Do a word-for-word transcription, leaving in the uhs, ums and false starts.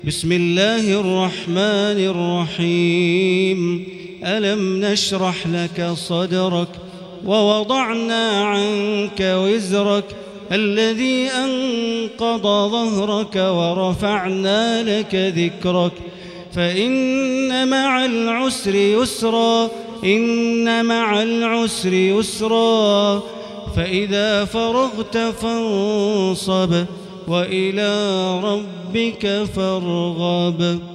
بسم الله الرحمن الرحيم. ألم نشرح لك صدرك ووضعنا عنك وزرك الذي أنقض ظهرك ورفعنا لك ذكرك فإن مع العسر يسرا إن مع العسر يسرا فإذا فرغت فانصب وإلى ربك فارغب.